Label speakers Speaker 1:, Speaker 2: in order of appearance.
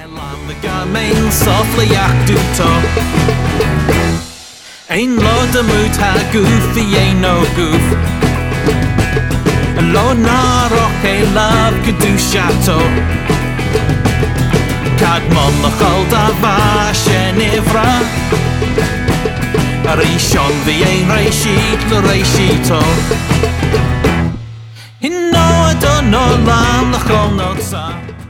Speaker 1: Lam the gamein softly actu to Ein lo de moot ha goofy ein no goof Lo na roch e love gedu chateau Cad mon noch al da vash en ifra Rishon vi ein reishit lo reishito In no I don't know lam noch al no sa